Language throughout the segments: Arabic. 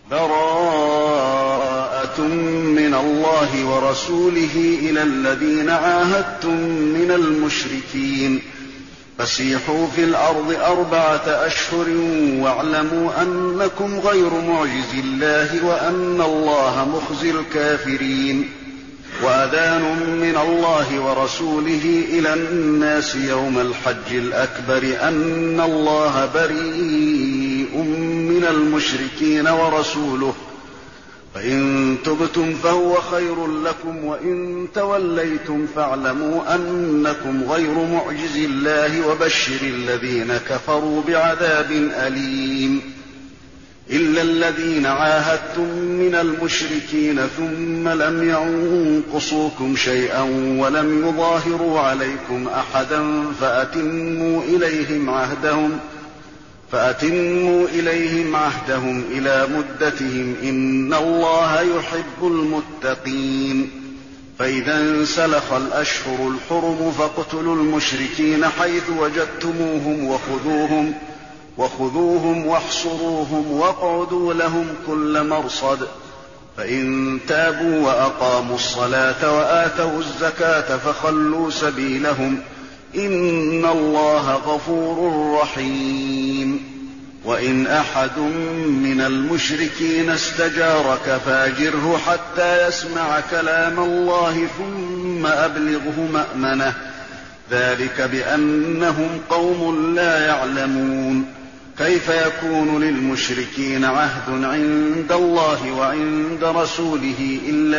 براءة من الله ورسوله إلى الذين عاهدتم من المشركين فسيحوا في الأرض 4 أشهر واعلموا أنكم غير معجز الله وأن الله مخزي الكافرين. وأذان من الله ورسوله إلى الناس يوم الحج الأكبر أن الله بريء من المشركين ورسوله فإن تبتم فهو خير لكم وإن توليتم فاعلموا أنكم غير معجز الله وبشر الذين كفروا بعذاب أليم. إلا الذين عاهدتم من المشركين ثم لم ينقصوكم شيئا ولم يظاهروا عليكم أحدا فأتموا إليهم عهدهم إلى مدتهم إن الله يحب المتقين. فإذا انسلخ الأشهر الحرم فاقتلوا المشركين حيث وجدتموهم وخذوهم واحصروهم واقعدوا لهم كل مرصد. فإن تابوا وأقاموا الصلاة وآتوا الزكاة فخلوا سبيلهم إن الله غفور رحيم. وإن أحد من المشركين استجارك فاجره حتى يسمع كلام الله ثم أبلغه مأمنه ذلك بأنهم قوم لا يعلمون. كيف يكون للمشركين عهد عند الله وعند رسوله إلا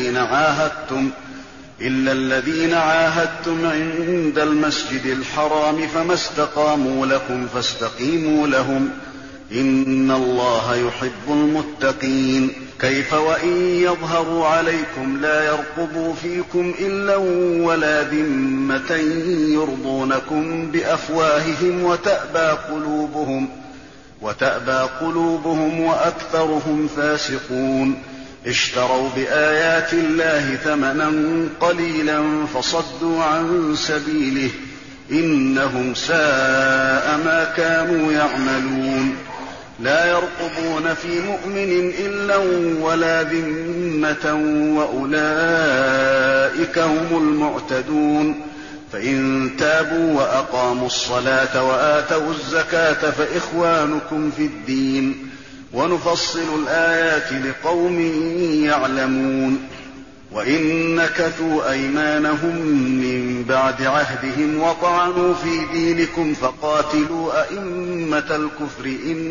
الذين عاهدتم عند المسجد الحرام فما استقاموا لكم فاستقيموا لهم إن الله يحب المتقين. كيف وإن يظهروا عليكم لا يرقبوا فيكم إلا ولا ذمة يرضونكم بأفواههم وتأبى قلوبهم وأكثرهم فاسقون. اشتروا بآيات الله ثمنا قليلا فصدوا عن سبيله إنهم ساء ما كانوا يعملون. لا يرقبون في مؤمن إلا ولا ذمة وأولئك هم المعتدون. فإن تابوا وأقاموا الصلاة وآتوا الزكاة فإخوانكم في الدين ونفصل الآيات لقوم يعلمون. وإن نكثوا أيمانهم من بعد عهدهم وطعنوا في دينكم فقاتلوا أئمة الكفر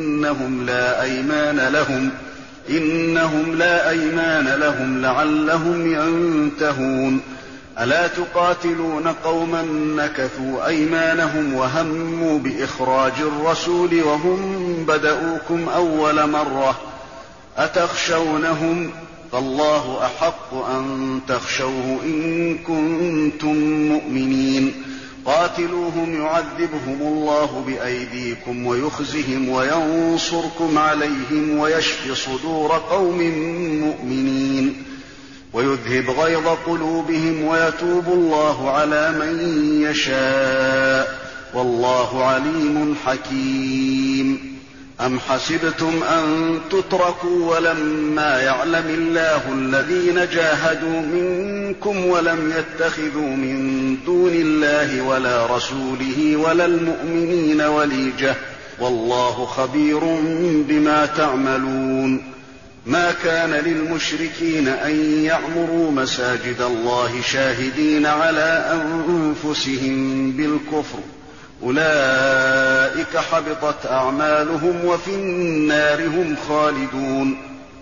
إنهم لا أيمان لهم لعلهم ينتهون. ألا تقاتلون قوما نكثوا أيمانهم وهموا بإخراج الرسول وهم بدؤوكم أول مرة أتخشونهم فالله أحق أن تخشوه إن كنتم مؤمنين. قاتلوهم يعذبهم الله بأيديكم ويخزهم وينصركم عليهم ويشف صدور قوم مؤمنين ويذهب غيظ قلوبهم ويتوب الله على من يشاء والله عليم حكيم. أم حسبتم أن تتركوا ولما يعلم الله الذين جاهدوا منكم ولم يتخذوا من دون الله ولا رسوله ولا المؤمنين وليجة والله خبير بما تعملون. ما كان للمشركين أن يعمروا مساجد الله شاهدين على أنفسهم بالكفر أولئك حبطت أعمالهم وفي النار هم خالدون.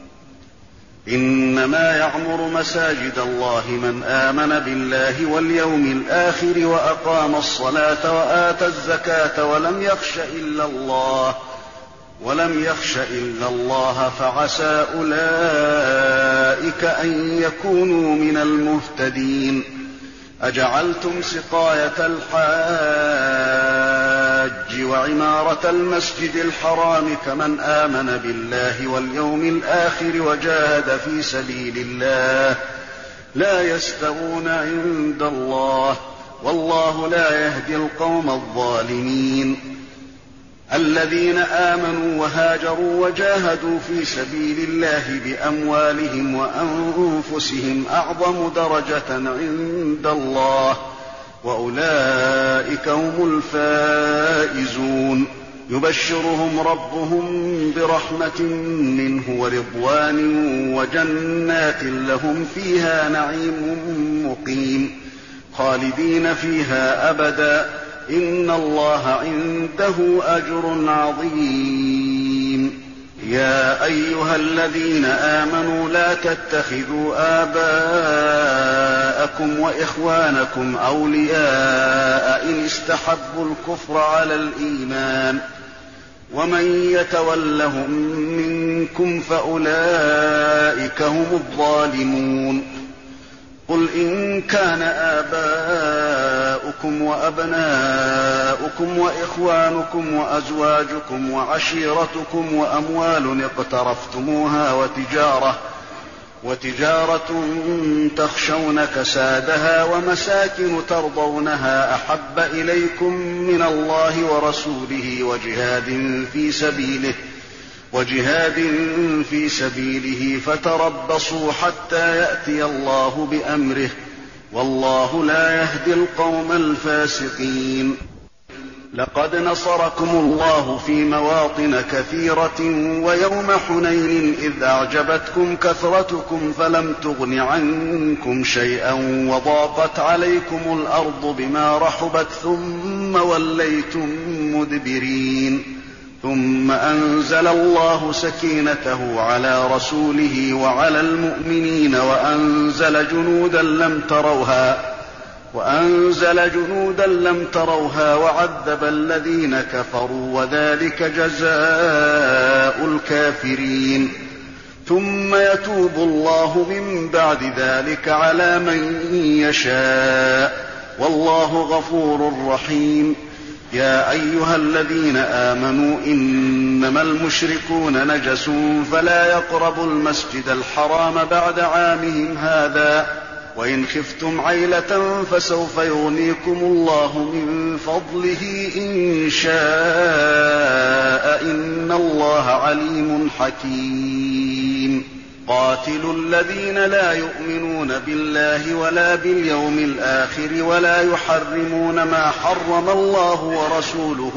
إنما يعمر مساجد الله من آمن بالله واليوم الآخر وأقام الصلاة وآتى الزكاة ولم يخش إلا الله فعسى أولئك أن يكونوا من المهتدين. أجعلتم سقاية الحاج وعمارة المسجد الحرام كمن آمن بالله واليوم الآخر وجاهد في سبيل الله لا يستوون عند الله والله لا يهدي القوم الظالمين. الذين آمنوا وهاجروا وجاهدوا في سبيل الله بأموالهم وأنفسهم أعظم درجة عند الله وأولئك هم الفائزون يبشرهم ربهم برحمة منه ورضوان وجنات لهم فيها نعيم مقيم خالدين فيها أبدا إن الله عنده أجر عظيم. يا أيها الذين آمنوا لا تتخذوا آباءكم وإخوانكم أولياء إن استحبوا الكفر على الإيمان ومن يتولهم منكم فأولئك هم الظالمون. قل إن كان آباؤكم وأبناؤكم وإخوانكم وأزواجكم وعشيرتكم وأموال اقترفتموها وتجارة تخشون كسادها ومساكن ترضونها أحب إليكم من الله ورسوله وجهاد في سبيله فتربصوا حتى يأتي الله بأمره والله لا يهدي القوم الفاسقين. لقد نصركم الله في مواطن كثيرة ويوم حنين إذ أعجبتكم كثرتكم فلم تغن عنكم شيئا وضاقت عليكم الأرض بما رحبت ثم وليتم مدبرين ثم أنزل الله سكينته على رسوله وعلى المؤمنين وأنزل جنودا لم تروها وعذب الذين كفروا وذلك جزاء الكافرين. ثم يتوب الله من بعد ذلك على من يشاء والله غفور رحيم. يا أيها الذين آمنوا إنما المشركون نجس فلا يقربوا المسجد الحرام بعد عامهم هذا وإن خفتم عيلة فسوف يغنيكم الله من فضله إن شاء إن الله عليم حكيم. قاتلوا الذين لا يؤمنون بالله ولا باليوم الآخر ولا يحرمون ما حرم الله ورسوله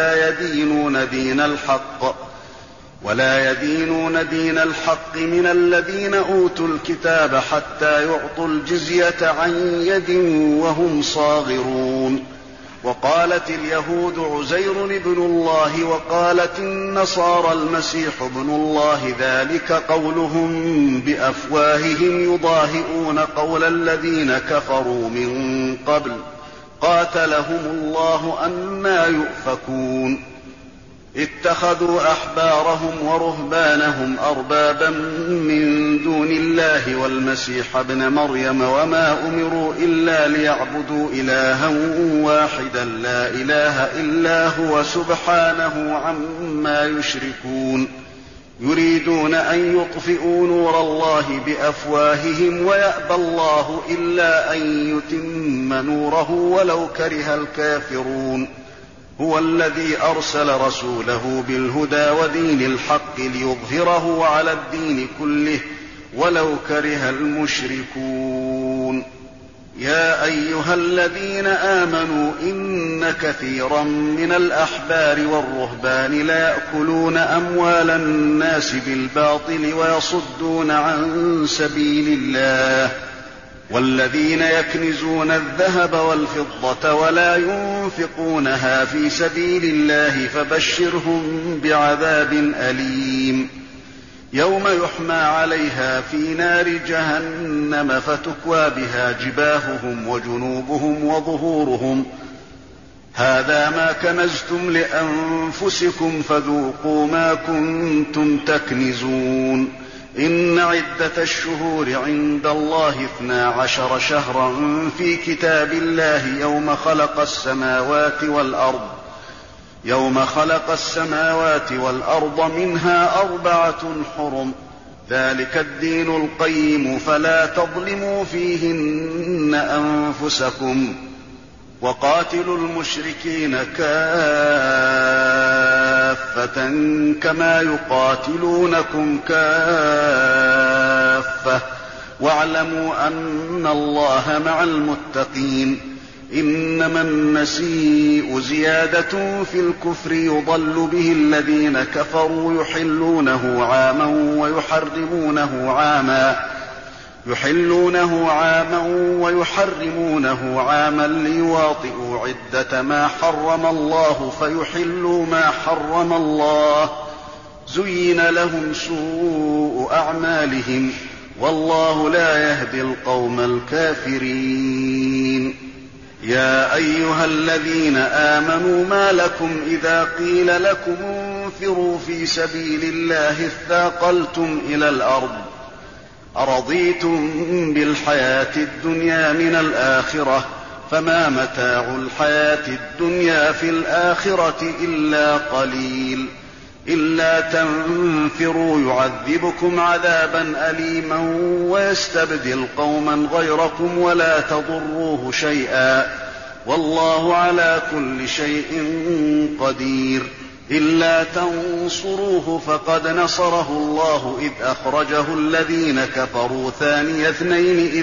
ولا يدينون دين الحق من الذين أوتوا الكتاب حتى يعطوا الجزية عن يد وهم صاغرون. وقالت اليهود عزير ابن الله وقالت النصارى المسيح ابن الله ذلك قولهم بأفواههم يضاهئون قول الذين كفروا من قبل قاتلهم الله أنى يؤفكون. اتخذوا أحبارهم ورهبانهم أربابا من دون الله والمسيح ابن مريم وما أمروا إلا ليعبدوا إلها واحدا لا إله إلا هو سبحانه عما يشركون. يريدون أن يطفئوا نور الله بأفواههم ويأبى الله إلا أن يتم نوره ولو كره الكافرون. هو الذي أرسل رسوله بالهدى ودين الحق ليظهره على الدين كله ولو كره المشركون. يا أيها الذين آمنوا إن كثيرا من الأحبار والرهبان ليأكلون أموال الناس بالباطل ويصدون عن سبيل الله والذين يكنزون الذهب والفضة ولا ينفقونها في سبيل الله فبشرهم بعذاب أليم. يوم يحمى عليها في نار جهنم فتكوى بها جباههم وجنوبهم وظهورهم هذا ما كنزتم لأنفسكم فذوقوا ما كنتم تكنزون. إن عدة الشهور عند الله 12 شهرا في كتاب الله يوم خلق السماوات والأرض منها 4 حرم ذلك الدين القيم فلا تظلموا فيهن أنفسكم وقاتلوا المشركين كافة كافة كما يقاتلونكم كافة واعلموا أن الله مع المتقين. إنما النسيء زيادة في الكفر يضل به الذين كفروا يحلونه عاما ويحرمونه عاما ليواطئوا عدة ما حرم الله فيحلوا ما حرم الله. زين لهم سوء أعمالهم والله لا يهدي القوم الكافرين. يا أيها الذين آمنوا ما لكم إذا قيل لكم انفروا في سبيل الله اثاقلتم إلى الأرض أرضيتم بالحياة الدنيا من الآخرة فما متاع الحياة الدنيا في الآخرة إلا قليل. إلا تنفروا يعذبكم عذابا أليما ويستبدل قوما غيركم ولا تضروه شيئا والله على كل شيء قدير. إلا تنصروه فقد نصره الله إذ أخرجه الذين كفروا ثاني اثنين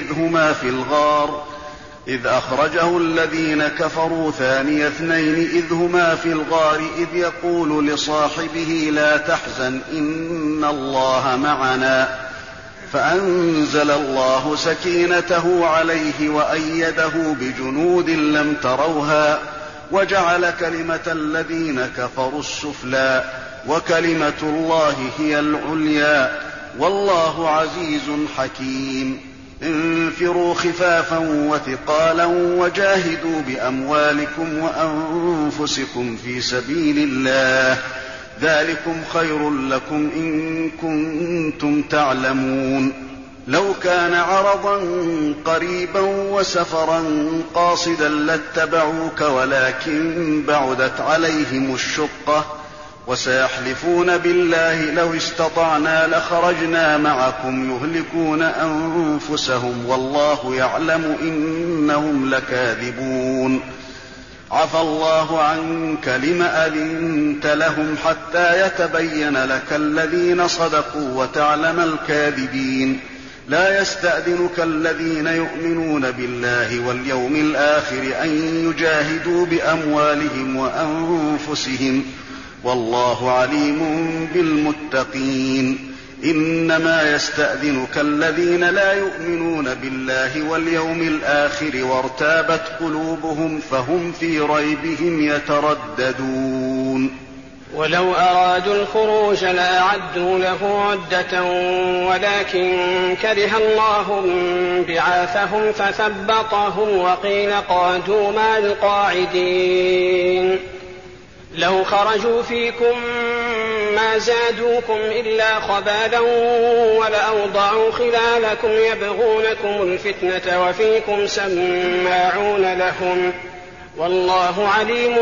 إذ هما في الغار إذ يقول لصاحبه لا تحزن إن الله معنا فأنزل الله سكينته عليه وأيده بجنود لم تروها وجعل كلمة الذين كفروا السفلى وكلمة الله هي العليا والله عزيز حكيم. انفروا خفافا وثقالا وجاهدوا بأموالكم وأنفسكم في سبيل الله ذلكم خير لكم إن كنتم تعلمون. لو كان عرضا قريبا وسفرا قاصدا لاتبعوك ولكن بعدت عليهم الشقة وسيحلفون بالله لو استطعنا لخرجنا معكم يهلكون أنفسهم والله يعلم إنهم لكاذبون. عفى الله عنك لم أذنت لهم حتى يتبين لك الذين صدقوا وتعلم الكاذبين. لا يستأذنك الذين يؤمنون بالله واليوم الآخر أن يجاهدوا بأموالهم وأنفسهم والله عليم بالمتقين. إنما يستأذنك الذين لا يؤمنون بالله واليوم الآخر وارتابت قلوبهم فهم في ريبهم يترددون. ولو أرادوا الخروج لأعدوا له عدة ولكن كره الله بعاثهم فثبطهم وقيل قعدوا مع القاعدين. لو خرجوا فيكم ما زادوكم إلا خبالا ولأوضعوا خلالكم يبغونكم الفتنة وفيكم سماعون لهم والله عليم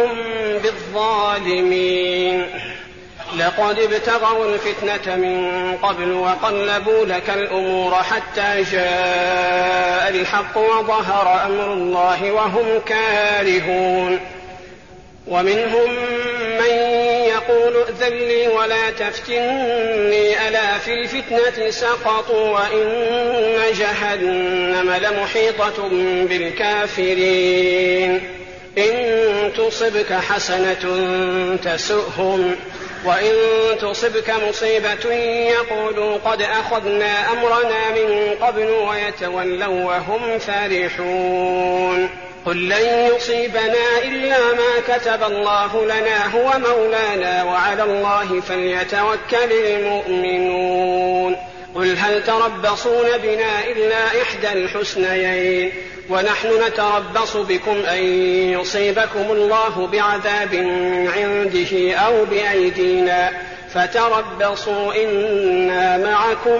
بالظالمين. لقد ابتغوا الفتنة من قبل وقلبوا لك الأمور حتى جاء الحق وظهر أمر الله وهم كارهون. ومنهم من يقول ائذن لي ولا تفتني ألا في الفتنة سقطوا وإن جهنم لمحيطة بالكافرين. إن تصبك حسنة تسؤهم وإن تصبك مصيبة يقولوا قد أخذنا أمرنا من قبل ويتولوا وهم فرحون. قل لن يصيبنا إلا ما كتب الله لنا هو مولانا وعلى الله فليتوكل المؤمنون. قل هل تربصون بنا إلا إحدى الحسنيين ونحن نتربص بكم أن يصيبكم الله بعذاب عنده أو بأيدينا فتربصوا إنا معكم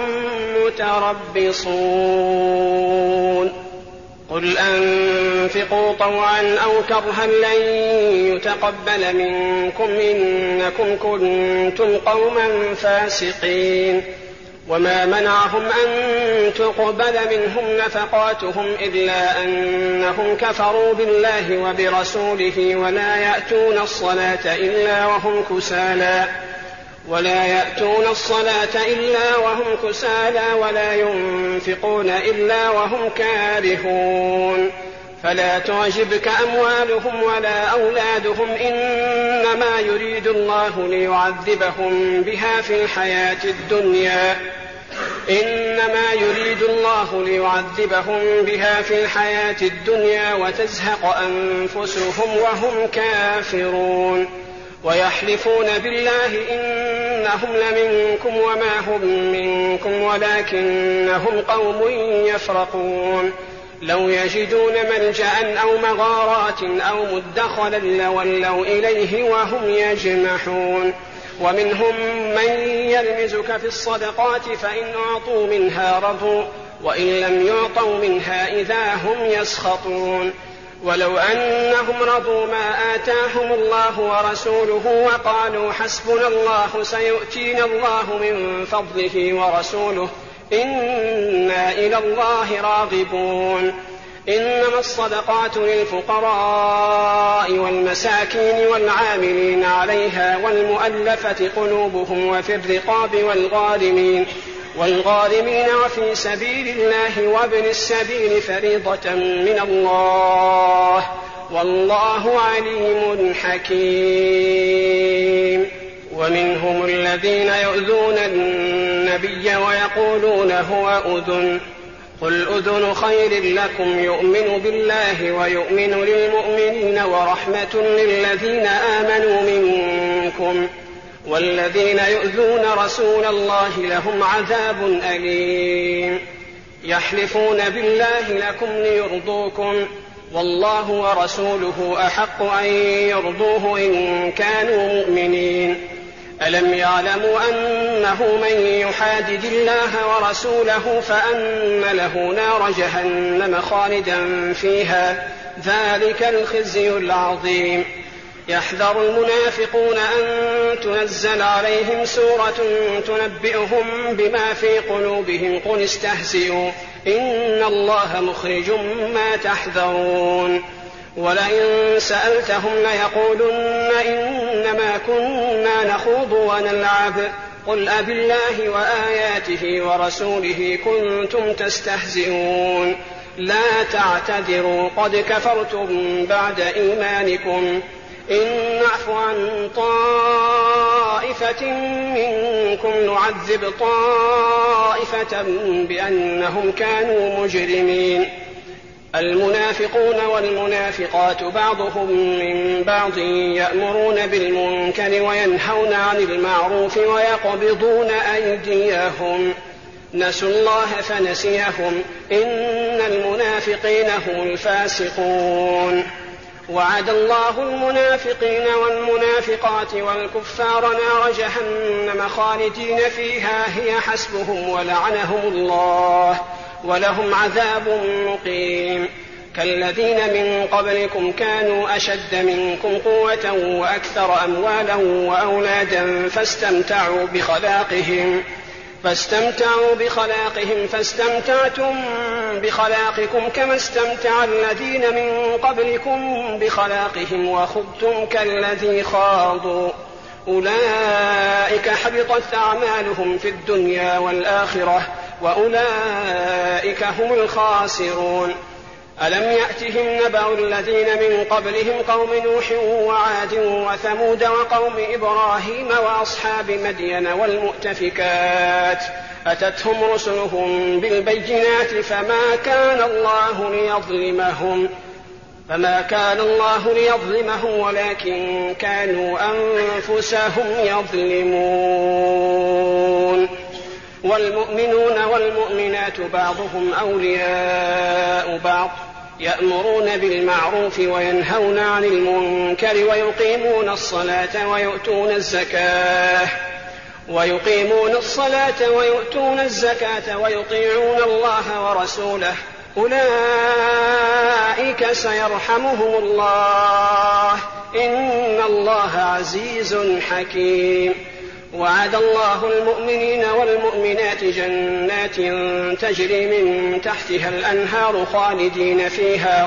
متربصون. قل أنفقوا طوعا أو كرها لن يتقبل منكم إنكم كنتم قوما فاسقين. وما منعهم أن تقبل منهم نفقاتهم إلا أنهم كفروا بالله وبرسوله ولا يأتون الصلاة إلا وهم كسالى ولا ينفقون إلا وهم كارهون فلا تعجبك أموالهم ولا أولادهم إنما يريد الله ليعذبهم بها في الحياة الدنيا وتزهق أنفسهم وهم كافرون ويحلفون بالله إنهم لمنكم وما هم منكم ولكنهم قوم يفرقون لو يجدون ملجأ أو مغارات أو مدخلا لولوا إليه وهم يجمحون ومنهم من يلمزك في الصدقات فإن أعطوا منها رضوا وإن لم يعطوا منها إذا هم يسخطون ولو أنهم رضوا ما آتاهم الله ورسوله وقالوا حسبنا الله سيؤتينا الله من فضله ورسوله إنا إلى الله راغبون إنما الصدقات للفقراء والمساكين والعاملين عليها والمؤلفة قلوبهم وفي الرقاب والغارمين وفي سبيل الله وابن السبيل فريضة من الله والله عليم حكيم. ومنهم الذين يؤذون النبي ويقولون هو أذن قل أذن خير لكم يؤمن بالله ويؤمن للمؤمنين ورحمة للذين آمنوا منكم والذين يؤذون رسول الله لهم عذاب أليم. يحلفون بالله لكم ليرضوكم والله ورسوله أحق أن يرضوه إن كانوا مؤمنين. ألم يعلموا أنه من يحادد الله ورسوله فأن له نار جهنم خالدا فيها ذلك الخزي العظيم. يحذر المنافقون أن تنزل عليهم سورة تنبئهم بما في قلوبهم قل استهزئوا إن الله مخرج ما تحذرون ولئن سألتهم ليقولن إنما كنا نخوض ونلعب قل أبالله وآياته ورسوله كنتم تستهزئون لا تعتذروا قد كفرتم بعد إيمانكم إن نعف عن طائفة منكم نعذب طائفة بأنهم كانوا مجرمين. المنافقون والمنافقات بعضهم من بعض يأمرون بالمنكر وينهون عن المعروف ويقبضون أيديهم نسوا الله فنسيهم إن المنافقين هم الفاسقون. وعد الله المنافقين والمنافقات والكفار نار جهنم خالدين فيها هي حسبهم ولعنهم الله ولهم عذاب مقيم. كالذين من قبلكم كانوا أشد منكم قوة وأكثر أموالا وأولادا فاستمتعوا بخلاقهم فاستمتعتم بخلاقكم كما استمتع الذين من قبلكم بخلاقهم وخضتم كالذي خاضوا أولئك حبطت أعمالهم في الدنيا والآخرة وأولئك هم الخاسرون. ألم يأتهم نبأ الذين من قبلهم قوم نوح وعاد وثمود وقوم إبراهيم وأصحاب مدين والمؤتفكات أتتهم رسلهم بالبينات فما كان الله ليظلمهم ولكن كانوا أنفسهم يظلمون. والمؤمنون والمؤمنات بعضهم أولياء بعض يأمرون بالمعروف وينهون عن المنكر ويقيمون الصلاة ويؤتون الزكاة ويطيعون الله ورسوله أولئك سيرحمهم الله إن الله عزيز حكيم. وعد الله المؤمنين والمؤمنات جنات تجري من تحتها الأنهار خالدين فيها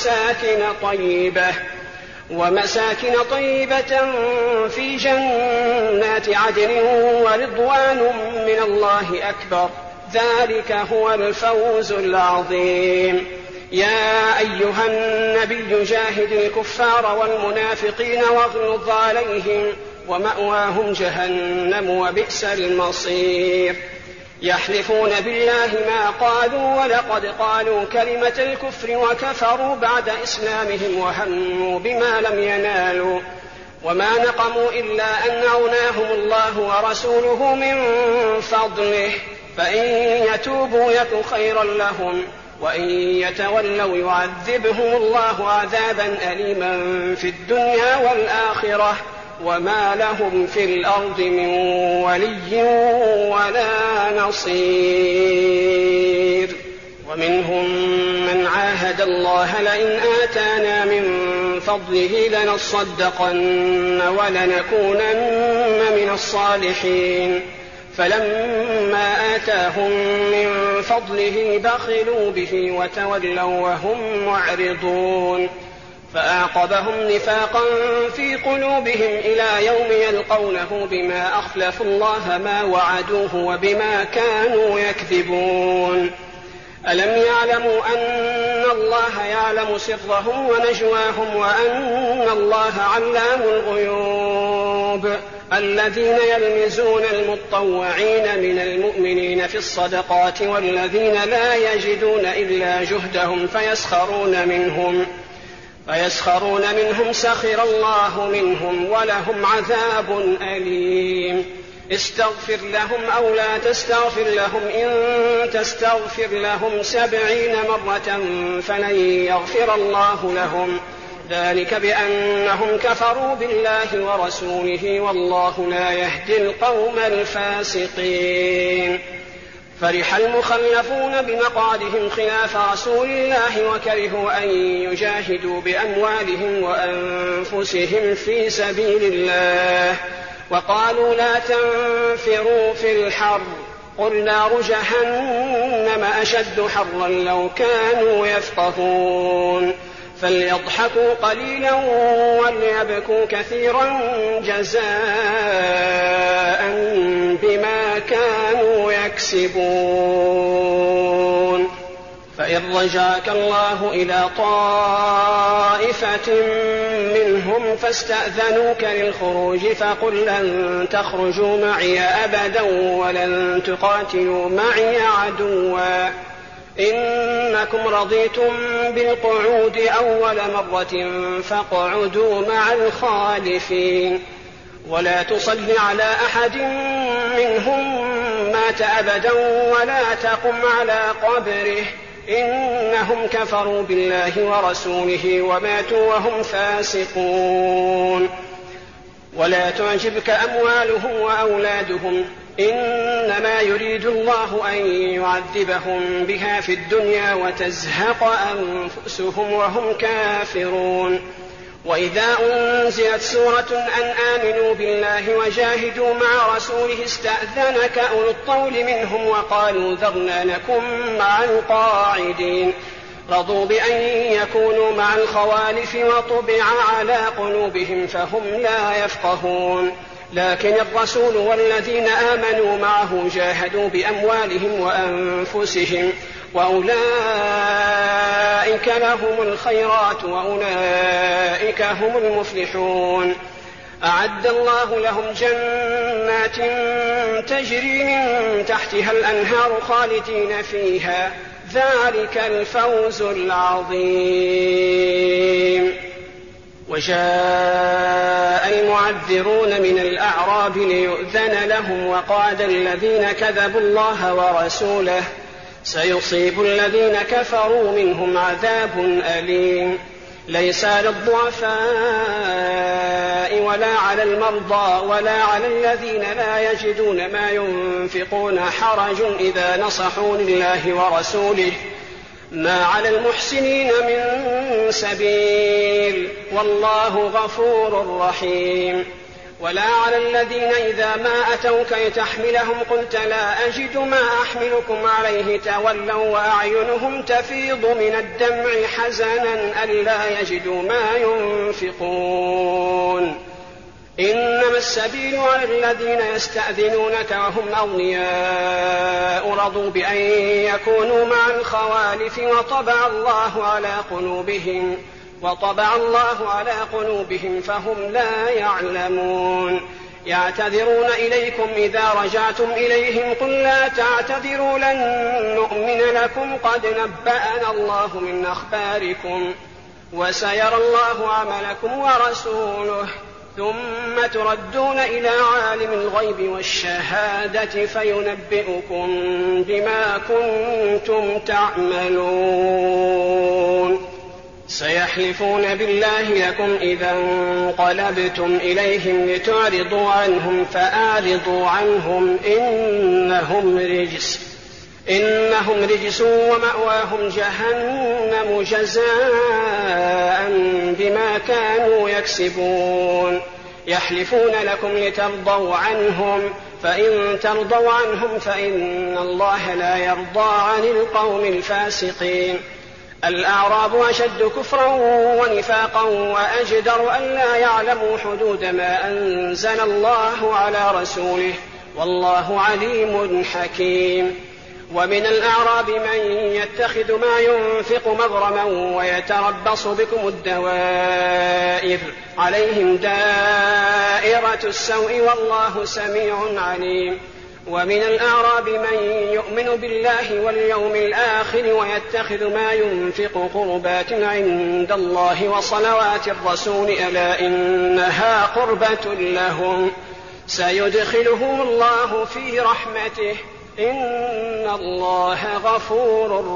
ومساكن طيبة في جنات عدن ورضوان من الله أكبر، ذلك هو الفوز العظيم. يا أيها النبي جاهد الكفار والمنافقين واغلظ عليهم ومأواهم جهنم وبئس المصير. يحلفون بالله ما قالوا ولقد قالوا كلمة الكفر وكفروا بعد إسلامهم وهموا بما لم ينالوا وما نقموا إلا أن أغناهم الله ورسوله من فضله، فإن يتوبوا يك خيرا لهم وإن يتولوا يعذبهم الله عذابا أليما في الدنيا والآخرة وما لهم في الأرض من ولي ولا نصير. ومنهم من عاهد الله لئن آتانا من فضله لنصدقن ولنكونن من الصالحين، فلما آتاهم من فضله بخلوا به وتولوا وهم معرضون، فأعقبهم نفاقا في قلوبهم إلى يوم يلقونه بما أخلفوا الله ما وعدوه وبما كانوا يكذبون. ألم يعلموا أن الله يعلم سرهم ونجواهم وأن الله علام الغيوب؟ الذين يلمزون المطوعين من المؤمنين في الصدقات والذين لا يجدون إلا جهدهم فيسخرون منهم سخر الله منهم ولهم عذاب أليم. استغفر لهم أو لا تستغفر لهم إن تستغفر لهم 70 مرة فلن يغفر الله لهم، ذلك بأنهم كفروا بالله ورسوله والله لا يهدي القوم الفاسقين. فرح المخلفون بمقعدهم خلاف رسول الله وكرهوا أن يجاهدوا بأموالهم وأنفسهم في سبيل الله وقالوا لا تنفروا في الحر قل نار جهنم أشد حرا لو كانوا يفقهون. فليضحكوا قليلا وليبكوا كثيرا جزاء بما كانوا يكسبون. فإن رجعك الله إلى طائفة منهم فاستأذنوك للخروج فقل لن تخرجوا معي أبدا ولن تقاتلوا معي عدوا إنكم رضيتم بالقعود أول مرة فاقعدوا مع الخالفين ولا تصل على أحد منهم مات أبدا ولا تقم على قبره إنهم كفروا بالله ورسوله وماتوا وهم فاسقون. ولا تعجبك أموالهم وأولادهم إنما يريد الله أن يعذبهم بها في الدنيا وتزهق أنفسهم وهم كافرون. وإذا أنزلت سورة أن آمنوا بالله وجاهدوا مع رسوله استأذنك أولو الطول منهم وقالوا ذرنا نكن مع القاعدين رضوا بأن يكونوا مع الخوالف وطبع على قلوبهم فهم لا يفقهون. لكن الرسول والذين آمنوا معه جاهدوا بأموالهم وأنفسهم وأولئك لهم الخيرات وأولئك هم المفلحون. أعد الله لهم جنات تجري من تحتها الأنهار خالدين فيها ذلك الفوز العظيم. وجاء المعذرون من الأعراب ليؤذن لهم وقعد الذين كذبوا الله ورسوله سيصيب الذين كفروا منهم عذاب أليم. ليس على الضعفاء ولا على المرضى ولا على الذين لا يجدون ما ينفقون حرج إذا نصحوا لله ورسوله ما على المحسنين من سبيل والله غفور رحيم. ولا على الذين إذا ما أتوك لتحملهم قلت لا أجد ما أحملكم عليه تولوا وأعينهم تفيض من الدمع حزنا ألا يجدوا ما ينفقون. إنما السبيل على الذين يستأذنونك وهم أغنياء رضوا بأن يكونوا مع الخوالف وطبع الله على قلوبهم فهم لا يعلمون. يعتذرون إليكم إذا رجعتم إليهم قل لا تعتذروا لن نؤمن لكم قد نبأنا الله من أخباركم وسيرى الله عملكم ورسوله ثم تردون إلى عالم الغيب والشهادة فينبئكم بما كنتم تعملون. سيحلفون بالله لكم إذا انقلبتم إليهم لتعرضوا عنهم فأعرضوا عنهم إنهم رجس ومأواهم جهنم جزاء بما كانوا يكسبون. يحلفون لكم لترضوا عنهم فإن ترضوا عنهم فإن الله لا يرضى عن القوم الفاسقين. الأعراب أشد كفرا ونفاقا وأجدر ألا يعلموا حدود ما أنزل الله على رسوله والله عليم حكيم. ومن الأعراب من يتخذ ما ينفق مغرما ويتربص بكم الدوائر عليهم دائرة السوء والله سميع عليم. ومن الأعراب من يؤمن بالله واليوم الآخر ويتخذ ما ينفق قربات عند الله وصلوات الرسول ألا إنها قربة لهم سيدخلهم الله في رحمته إن الله غفور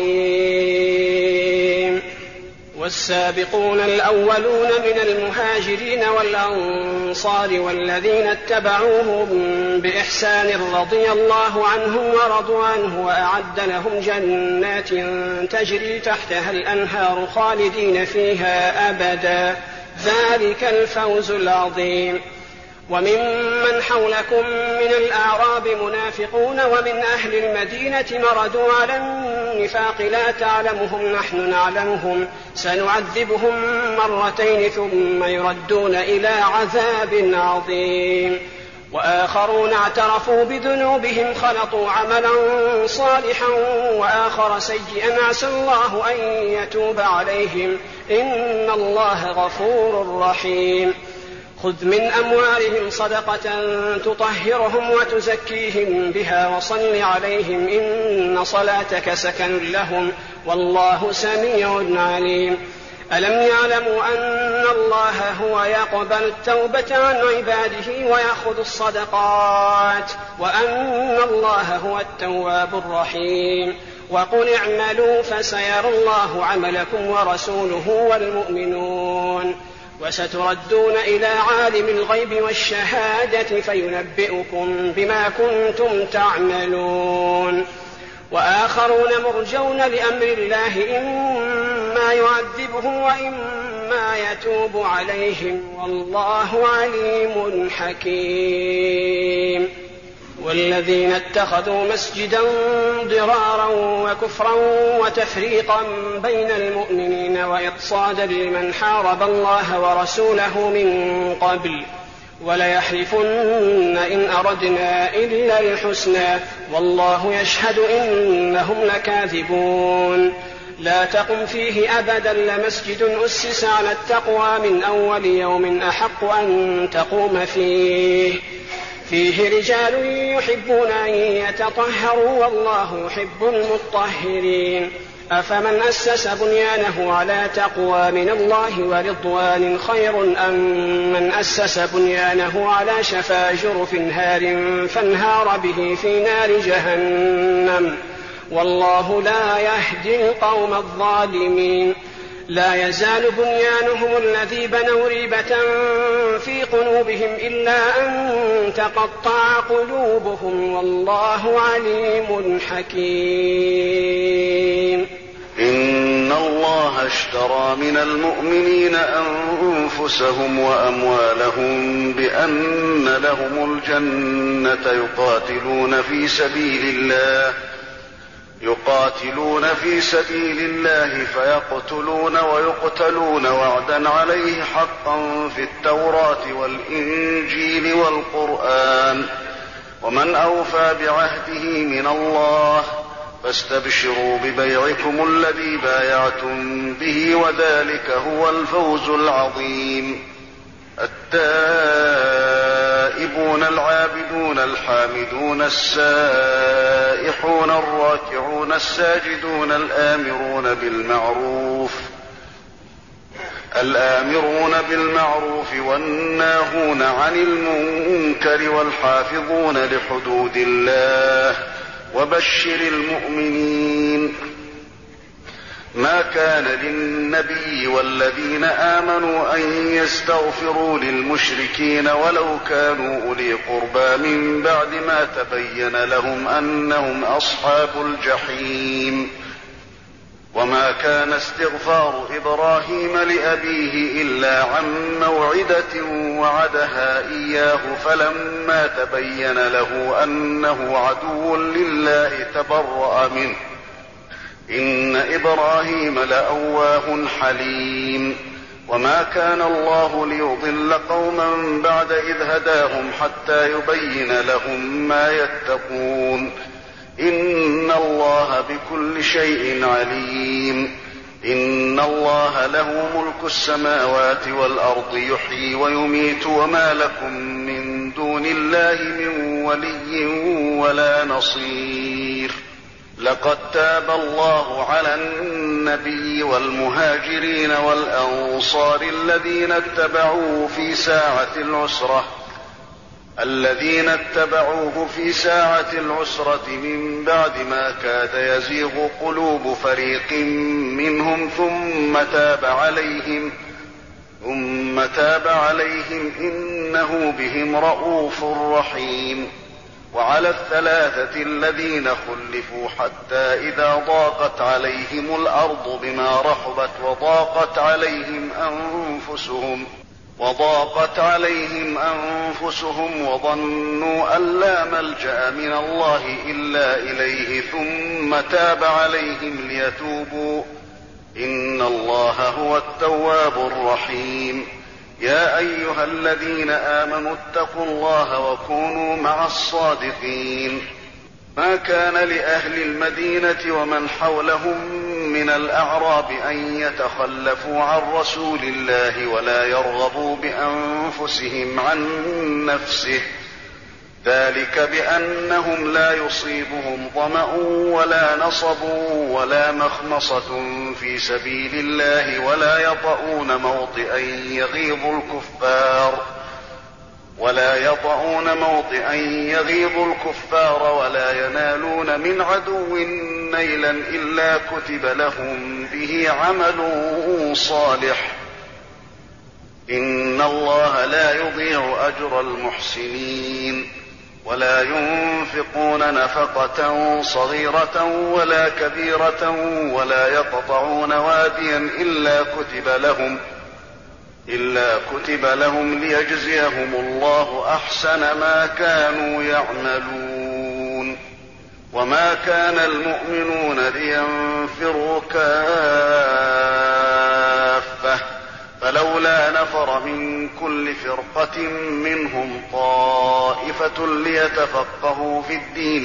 رحيم. والسابقون الأولون من المهاجرين والأنصار والذين اتبعوهم بإحسان رضي الله عنهم ورضوا عنه وأعد لهم جنات تجري تحتها الأنهار خالدين فيها أبدا ذلك الفوز العظيم. وممن حولكم من الأعراب منافقون ومن أهل المدينة مردوا على النفاق لا تعلمهم نحن نعلمهم سنعذبهم مرتين ثم يردون إلى عذاب عظيم. وآخرون اعترفوا بذنوبهم خلطوا عملا صالحا وآخر سيئا عسى الله أن يتوب عليهم إن الله غفور رحيم. خذ من أموالهم صدقة تطهرهم وتزكيهم بها وصل عليهم إن صلاتك سكن لهم والله سميع عليم. ألم يعلموا أن الله هو يقبل التوبة عن عباده ويأخذ الصدقات وأن الله هو التواب الرحيم. وقل اعملوا فسيرى الله عملكم ورسوله والمؤمنون وستردون إلى عالم الغيب والشهادة فينبئكم بما كنتم تعملون. وآخرون مرجون لأمر الله إما يعذبهم وإما يتوب عليهم والله عليم حكيم. والذين اتخذوا مسجدا ضرارا وكفرا وتفريقا بين المؤمنين وإرصادا لمن حارب الله ورسوله من قبل وليحلفن إن أردنا إلا الحسنى والله يشهد إنهم لكاذبون. لا تقم فيه أبدا لمسجد أسس على التقوى من أول يوم أحق أن تقوم فيه رجال يحبون أن يتطهروا والله يحب المطهرين. أفمن أسس بنيانه على تقوى من الله ورضوان خير أم من أسس بنيانه على شفا جرف هار فانهار به في نار جهنم والله لا يهدي القوم الظالمين. لا يزال بنيانهم الذي بنوا ريبة في قلوبهم إلا أن تقطع قلوبهم والله عليم حكيم. إن الله اشترى من المؤمنين أنفسهم وأموالهم بأن لهم الجنة يقاتلون في سبيل الله فيقتلون ويقتلون وعدا عليه حقا في التوراة والإنجيل والقرآن ومن أوفى بعهده من الله فاستبشروا ببيعكم الذي بايعتم به وذلك هو الفوز العظيم. التائبون العابدون الحامدون السائحون الراكعون الساجدون الآمرون بالمعروف والناهون عن المنكر والحافظون لحدود الله وبشر المؤمنين. ما كان للنبي والذين آمنوا أن يستغفروا للمشركين ولو كانوا أولي قربى من بعد ما تبين لهم أنهم أصحاب الجحيم. وما كان استغفار إبراهيم لأبيه إلا عن موعدة وعدها إياه فلما تبين له أنه عدو لله تبرأ منه إن إبراهيم لأواه حليم. وما كان الله ليضل قوما بعد إذ هداهم حتى يبين لهم ما يتقون إن الله بكل شيء عليم. إن الله له ملك السماوات والأرض يحيي ويميت وما لكم من دون الله من ولي ولا نصير. لقد تاب الله على النبي والمهاجرين والأنصار الذين اتبعوه في ساعة العسرة من بعد ما كاد يزيغ قلوب فريق منهم ثم تاب عليهم إنه بهم رءوف رحيم. وعلى الثلاثة الذين خلفوا حتى إذا ضاقت عليهم الأرض بما رحبت وضاقت عليهم أنفسهم وظنوا أن لا ملجأ من الله إلا إليه ثم تاب عليهم ليتوبوا إن الله هو التواب الرحيم. يا أيها الذين آمنوا اتقوا الله وكونوا مع الصادقين. ما كان لأهل المدينة ومن حولهم من الأعراب أن يتخلفوا عن رسول الله ولا يرغبوا بأنفسهم عن نفسه ذلك بأنهم لا يصيبهم ظمأ ولا نصب ولا مخمصة في سبيل الله ولا يطؤون موطئا يغيظ الكفار ولا ينالون من عدو نيلا إلا كتب لهم به عمل صالح إن الله لا يضيع أجر المحسنين. ولا ينفقون نفقة صغيرة ولا كبيرة ولا يقطعون واديا إلا كتب لهم ليجزيهم الله أحسن ما كانوا يعملون. وما كان المؤمنون لينفروا كافة فلولا نفر من كل فرقة منهم طائفة ليتفقهوا في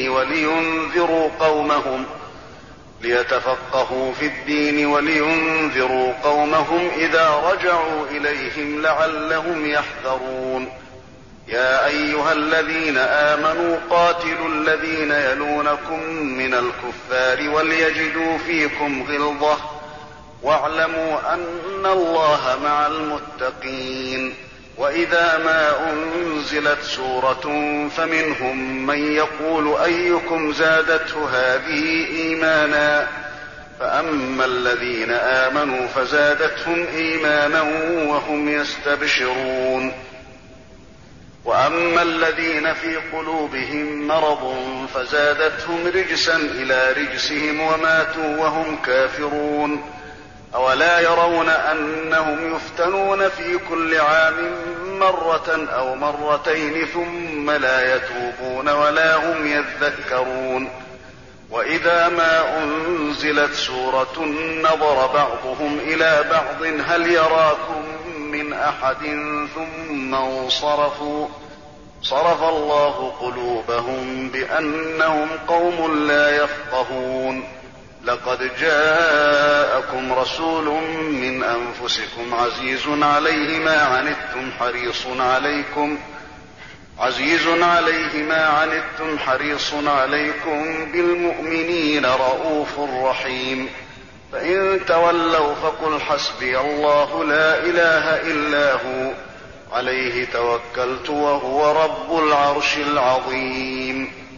الدين ولينذروا قومهم إذا رجعوا إليهم لعلهم يحذرون. يا أيها الذين آمنوا قاتلوا الذين يلونكم من الكفار وليجدوا فيكم غلظة واعلموا أن الله مع المتقين. وإذا ما أنزلت سورة فمنهم من يقول أيكم زادته هذه إيمانا فأما الذين آمنوا فزادتهم إيمانا وهم يستبشرون. وأما الذين في قلوبهم مرض فزادتهم رجسا إلى رجسهم وماتوا وهم كافرون. أولا يرون أنهم يفتنون في كل عام مرة أو مرتين ثم لا يتوبون ولا هم يذكرون وإذا ما أنزلت سورة نظر بعضهم إلى بعض هل يراكم من أحد ثم انصرفوا صرف الله قلوبهم بأنهم قوم لا يفقهون لقد جاءكم رسول من أنفسكم عزيز عليه ما عنتم حريص عليكم بالمؤمنين رءوف رحيم فإن تولوا فقل حسبي الله لا إله إلا هو عليه توكلت وهو رب العرش العظيم